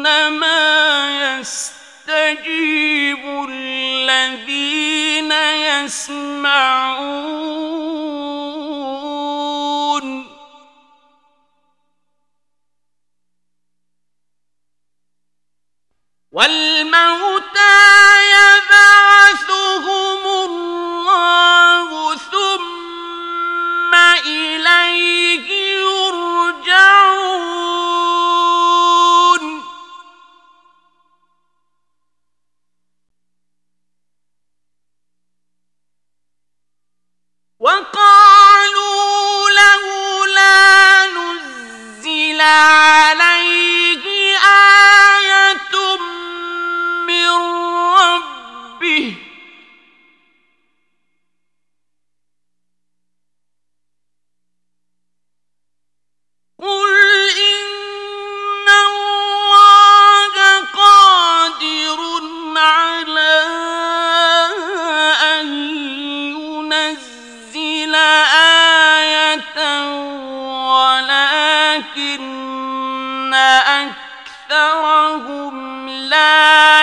إنما يستجيب الذين يسمعون والموتى يبعثهم الله ثم إليه يرجعون وقالوا لولا نزل عليه آية من ربه قل إن الله قادر على أن ينزل آية ولكن أكثرهم لا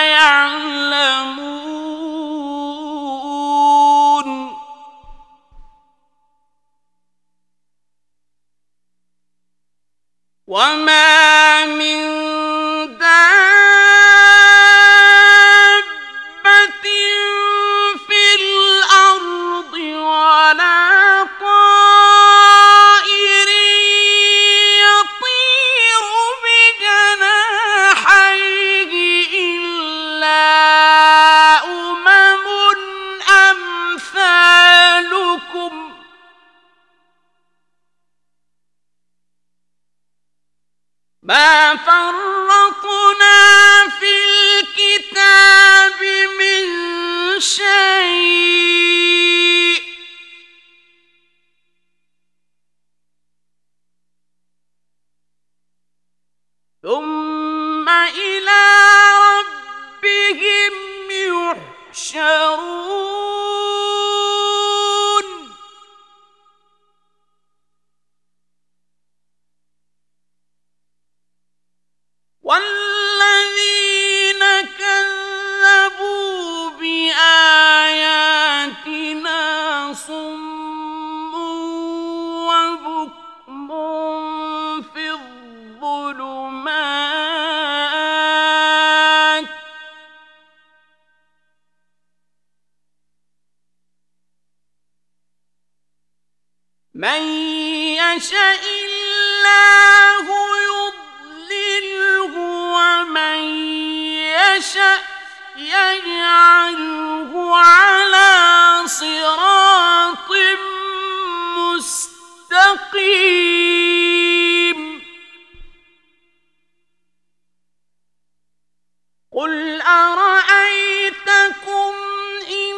يعلمون وما من دابة في الأرض ولا طائر يطير بجناحيه إلا أمم أمثالكم ما فرطنا في الكتاب من شيء ثم إلى ربهم يحشرون والذين كذبوا بآياتنا صم وبكم في الظلمات من يشاء الله يضلله ومن يشاء يجعله على صراط مستقيم قل أرأيتكم إن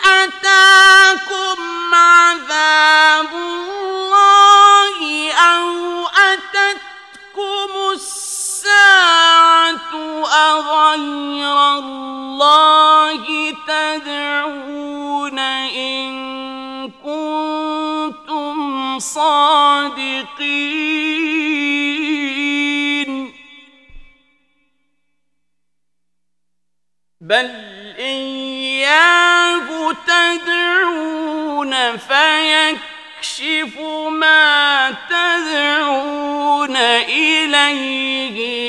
أتاكم عذاب الله أو أتتكم الساعة أغير الله تدعون إن كنتم صادقين بل إياه تدعون فيكشف ما تدعون إليه